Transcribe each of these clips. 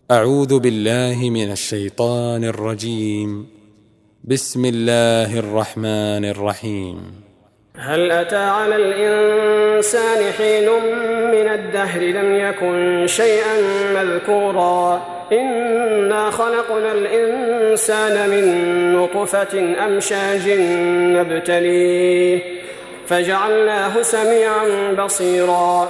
أعوذ بالله من الشيطان الرجيم. بسم الله الرحمن الرحيم. هل أتى على الإنسان حين من الدهر لم يكن شيئا مذكورا إنا خلقنا الإنسان من نطفة أمشاج نبتليه فجعلناه سميعا بصيرا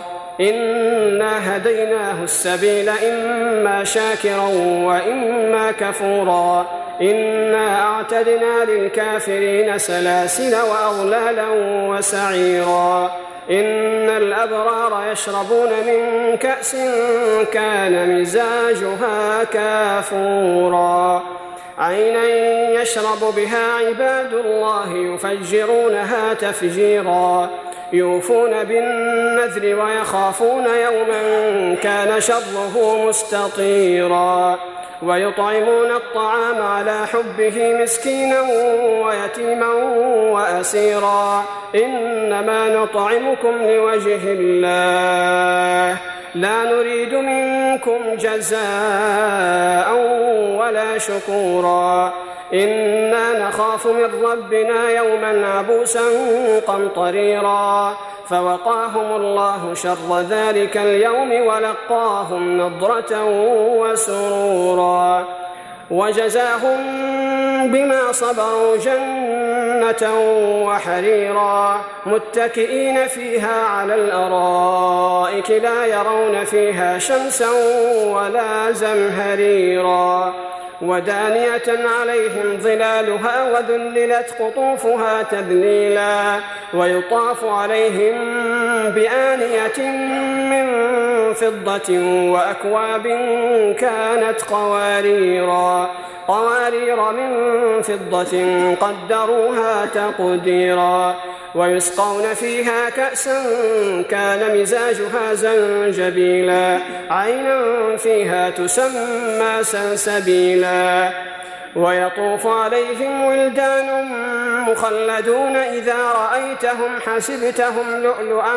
إنا هديناه السبيل إما شاكرا وإما كفورا إنا أعتدنا للكافرين سلاسل وأغلالا وسعيرا إن الأبرار يشربون من كأس كان مزاجها كافورا عينا يشرب بها عباد الله يفجرونها تفجيرا يوفون بالنذر ويخافون يوما كان شره مستطيرا ويطعمون الطعام على حبه مسكينا ويتيما وأسيرا إنما نطعمكم لوجه الله لا نريد منكم جزاء ولا شكورا إنا نخاف من ربنا يوما عبوسا قمطريرا فوقاهم الله شر ذلك اليوم ولقاهم نضرة وسرورا وجزاهم بما صبروا جنة وحريرا متكئين فيها على الأرائك لا يرون فيها شمسا ولا زمهريرا ودانية عليهم ظلالها وذللت قطوفها تذليلا ويطاف عليهم بآنية من فضة وأكواب كانت قوارير من فضة قدروها تقديرا ويسقون فيها كأسا كان مزاجها زنجبيلا عينا فيها تسمى سلسبيلا ويطوف عليهم ولدان مخلدون إذا رأيتهم حسبتهم لؤلؤا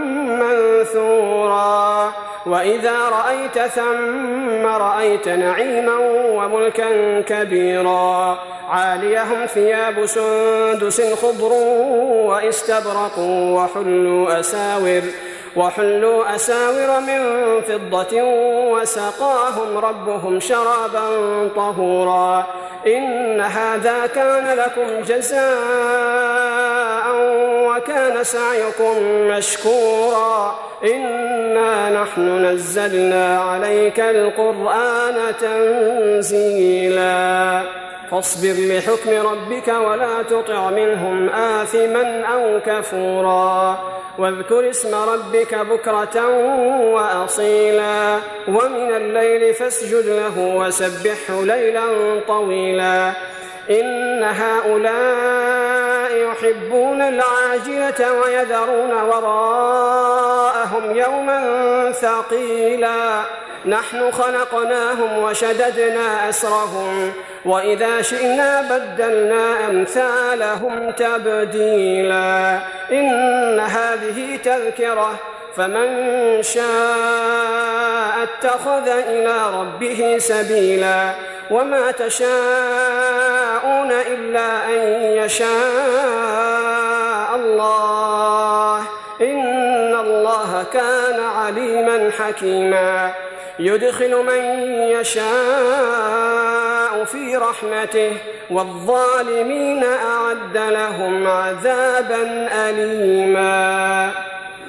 منثورا وإذا رأيت ثم رأيت نعيما وملكا كبيرا عاليهم ثياب سندس خضر واستبرق وحلوا أساور من فضة وسقاهم ربهم شرابا طهورا إن هذا كان لكم جزاء وكان سعيكم مشكورا إنا نحن نزلنا عليك القرآن تنزيلا فاصبر لحكم ربك ولا تطع منهم آثما أو كفورا واذكر اسم ربك بكرة وأصيلا ومن الليل فاسجد له وسبحه ليلا طويلا إن هؤلاء يحبون العاجلة ويذرون وراءهم يوما ثقيلا نحن خلقناهم وشددنا أسرهم وإذا شئنا بدلنا أمثالهم تبديلا إن هذه تذكرة فمن شاء اتخذ إلى ربه سبيلا وما تشاءون إلا أن يشاء الله إن الله كان عليما حكيما يدخل من يشاء في رحمته والظالمين أعد لهم عذابا أليما.